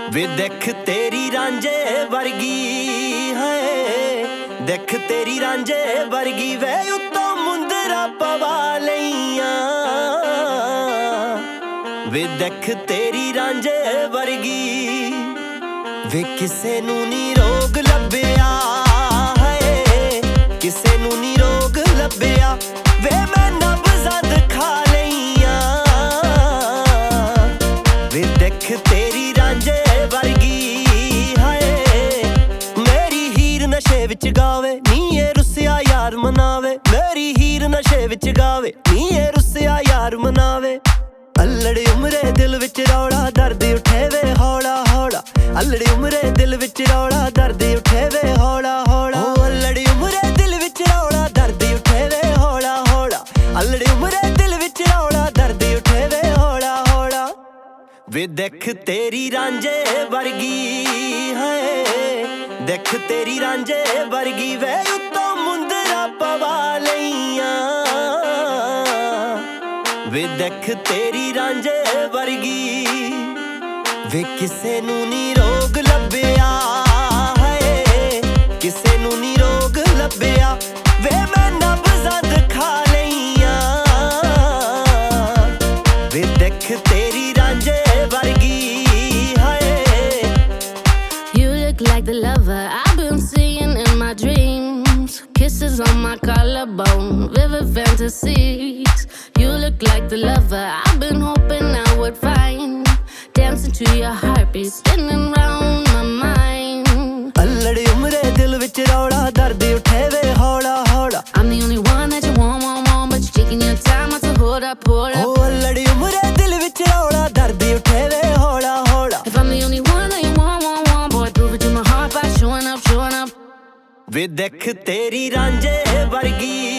ਵੇ ਦੇਖ ਤੇਰੀ ਰਾਂਝੇ ਵਰਗੀ ਹੈ, ਦੇਖ ਤੇਰੀ ਰਾਂਝੇ ਵਰਗੀ ਵੇ ਉੱਤੋਂ ਮੁੰਦਰਾ ਪਵਾ ਲਈਆਂ। ਵੇ ਦੇਖ ਤੇਰੀ ਰਾਂਝੇ ਵਰਗੀ ਵੇ ਕਿਸੇ ਨੂੰ ਨੀ ਰੋਗ ਲੱਭਿਆ ਹੈ, ਕਿਸੇ ਨੂੰ ਨੀ ਰੋਗ ਲੱਭਿਆ ਵੇ ਮੈਂ ਨਬਜ਼ਾਂ ਦਿਖਾ ਲਈਆਂ। ਵੇ ਦੇਖ ਤੇਰੀ ਰਾਂਝੇ ਵਰਗੀ ਹਾਏ, ਮੇਰੀ ਹੀਰ ਨਸ਼ੇ ਵਿੱਚ ਗਾਵੇ ਨੀ ਇਹ ਰੁੱਸਿਆ ਯਾਰ ਮਨਾਵੇ, ਮੇਰੀ ਹੀਰ ਨਸ਼ੇ ਵਿੱਚ ਗਾਵੇ ਨੀ ਇਹ ਰੁੱਸਿਆ ਯਾਰ ਮਨਾਵੇ। ਅਲੜੀ ਉਮਰੇ ਦਿਲ ਵਿੱਚ ਰੌਲਾ ਦਰਦ ਉੱਠੇ ਵੇ ਹੌਲਾ ਹੌਲਾ, ਅਲੜੀ ਉਮਰੇ ਦਿਲ ਵਿੱਚ ਰੌਲਾ ਦਰਦ ਉੱਠੇ ਵੇ ਹੌਲਾ ਹੌਲਾ। ਅਲੜੀ ਉਮਰੇ ਦਿਲ ਵਿੱਚ ਰੌਲਾ ਦਰਦ ਉੱਠੇ ਵੇ ਹੌਲਾ ਹੌਲਾ, ਅਲੜੀ ਉਮਰੇ ਦਿਲ ਵਿੱਚ ਰੌਲਾ ਦਰਦ ਉੱਠੇ ਵੇ ਹੌਲਾ ਹੌਲਾ। ਵੇ ਦੇਖ ਤੇਰੀ ਰਾਂਝੇ ਵਰਗੀ ਹੈ, ਦੇਖ ਤੇਰੀ ਰਾਂਝੇ ਵਰਗੀ ਵੇ ਉੱਤੋਂ ਮੁੰਦਰਾ ਪਵਾ ਲਈਆਂ। ਵੇ ਦੇਖ ਤੇਰੀ ਰਾਂਝੇ ਵਰਗੀ ਵੇ ਕਿਸੇ ਨੂੰ ਨੀ ਰੋਗ ਲੱਭਿਆ ਹੈ, ਕਿਸੇ ਨੂੰ ਨੀ ਰੋਗ ਲੱਭਿਆ ਵੇ ਮੈਂ ਨਬਜ਼ਾਂ ਦਿਖਾ ਲਈਆਂ। ਵੇ ਦੇਖ ਤੇਰੀ ਰਾਂਝੇ ਵਰਗੀ ਹੈ। You look like the lover I've been seeing in my dreams, kisses on my collarbone, vivid fantasies. You look like the lover I've been hoping I would find, dancing to your heartbeat, spinning round my mind. ਅਲੜੀ ਉਮਰੇ ਦਿਲ ਵਿੱਚ ਰੌਲਾ ਦਰਦ ਉੱਠੇ ਵੇ ਹੌਲਾ ਹੌਲਾ। I'm the only one that you want, but you're taking your time not to hold up, hold up. ਅਲੜੀ ਉਮਰੇ ਦਿਲ ਵਿੱਚ ਰੌਲਾ ਦਰਦ ਉੱਠੇ ਵੇ ਹੌਲਾ ਹੌਲਾ। If I'm the only one that you want, boy, prove it to my heart by showing up, showing up. ਵੇ ਦੇਖ ਤੇਰੀ ਰਾਂਝੇ ਵਰਗੀ